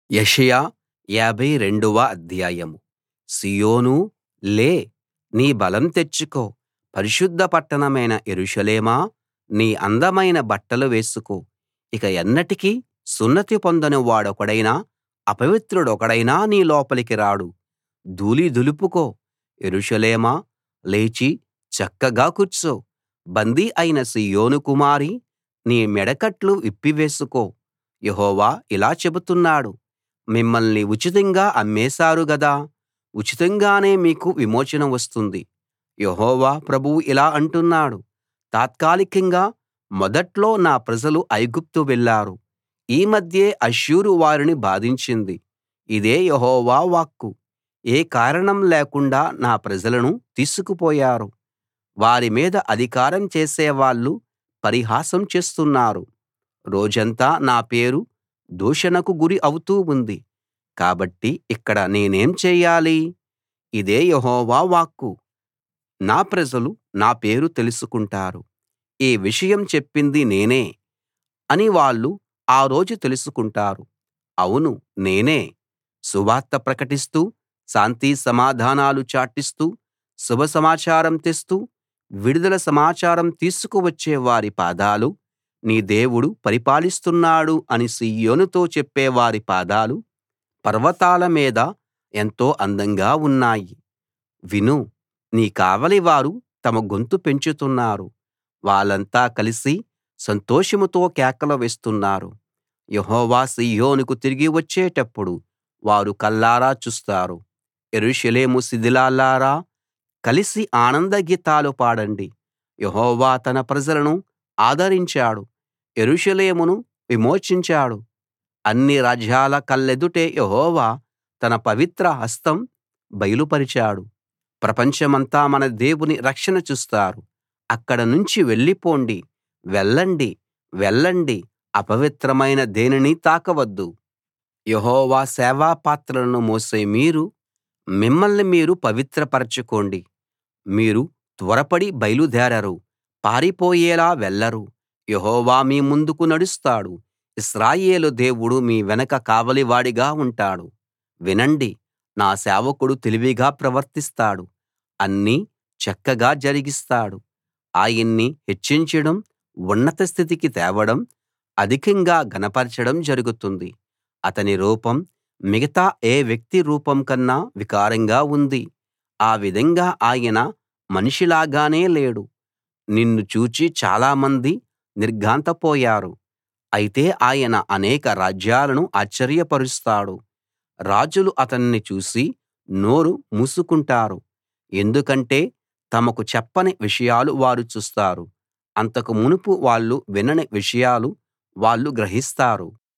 యెషయా 52వ అధ్యాయం. సీయోనూ, లే, నీ బలం తెచ్చుకో, పరిశుద్ధ పట్టణమైన యెరూషలేమా, నీ అందమైన బట్టలు వేసుకో. ఇక ఎన్నటికీ సున్నతి పొందని వాడొకడైనా, అపవిత్రుడొకడైనా నీ లోపలికి రాడు. ధూళి దులుపుకో, యెరూషలేమా, లేచి చక్కగా కూర్చో. బందీ అయిన సీయోను కుమారీ, నీ మెడకట్లు విప్పివేసుకో. యెహోవా ఇలా చెబుతున్నాడు, మిమ్మల్ని ఉచితంగా అమ్మేశారు గదా, ఉచితంగానే మీకు విమోచన వస్తుంది. యెహోవా ప్రభువు ఇలా అంటున్నాడు, తాత్కాలికంగా మొదట్లో నా ప్రజలు ఐగుప్తు వెళ్లారు, ఈ మధ్యే అష్షూరు వారిని బాధించింది. ఇదే యెహోవా వాక్కు. ఏ కారణం లేకుండా నా ప్రజలను తీసుకుపోయారు. వారి మీద అధికారం చేసేవాళ్ళు పరిహాసం చేస్తున్నారు. రోజంతా నా పేరు దూషణకు గురి అవుతూ ఉంది. కాబట్టి ఇక్కడ నేనేం చేయాలి? ఇదే యెహోవా వాక్కు. నా ప్రజలు నా పేరు తెలుసుకుంటారు, ఈ విషయం చెప్పింది నేనే అని వాళ్ళు ఆ రోజు తెలుసుకుంటారు. అవును, నేనే. సువార్త ప్రకటిస్తూ, శాంతి సమాధానాలు చాటిస్తూ, శుభ సమాచారం తెస్తూ, విడుదల సమాచారం తీసుకువచ్చే వారి పాదాలు నీ దేవుడు పరిపాలిస్తున్నాడు అని సీయోనుతో చెప్పేవారి పాదాలు పర్వతాల మీద ఎంతో అందంగా ఉన్నాయి. విను, నీ కావలివారు తమ గొంతు పెంచుతున్నారు, వాళ్ళంతా కలిసి సంతోషంతో కేకలు వేస్తున్నారు. యెహోవా సీయోనుకు తిరిగి వచ్చేటప్పుడు వారు కళ్ళారా చూస్తారు. యెరూషలేము శిథిలాల్లారా, కలిసి ఆనంద గీతాలు పాడండి. యెహోవా తన ప్రజలను ఆదరించాడు, యెరూషలేమును విమోచించాడు. అన్ని రాజ్యాల కళ్ళెదుటే యెహోవా తన పవిత్ర హస్తం బయలుపరిచాడు. ప్రపంచమంతా మన దేవుని రక్షణ చూస్తారు. అక్కడ నుంచి వెళ్ళిపోండి, వెళ్ళండి, వెళ్ళండి, అపవిత్రమైన దేనినీ తాకవద్దు. యెహోవా సేవా పాత్రలను మోసే మీరు, మిమ్మల్ని మీరు పవిత్రపరచుకోండి. మీరు త్వరపడి బయలుదేరరు, పారిపోయేలా వెళ్ళరు. యెహోవా మీ ముందుకు నడుస్తాడు, ఇశ్రాయేలు దేవుడు మీ వెనక కావలివాడిగా ఉంటాడు. వినండి, నా సేవకుడు తెలివిగా ప్రవర్తిస్తాడు, అన్నీ చక్కగా జరిగిస్తాడు. ఆయన్ని హెచ్చించడం, ఉన్నత స్థితికి తేవడం, అధికంగా ఘనపరచడం జరుగుతుంది. అతని రూపం మిగతా ఏ వ్యక్తి రూపం కన్నా వికారంగా ఉంది. ఆ విధంగా ఆయన మనిషిలాగానే లేడు. నిన్ను చూచి చాలామంది నిర్ఘాంతపోయారు. అయితే ఆయన అనేక రాజ్యాలను ఆశ్చర్యపరుస్తాడు. రాజులు అతన్ని చూసి నోరు మూసుకుంటారు, ఎందుకంటే తమకు చెప్పని విషయాలు వారు చూస్తారు. అంతకు మునుపు వాళ్ళు వినని విషయాలు వాళ్ళు గ్రహిస్తారు.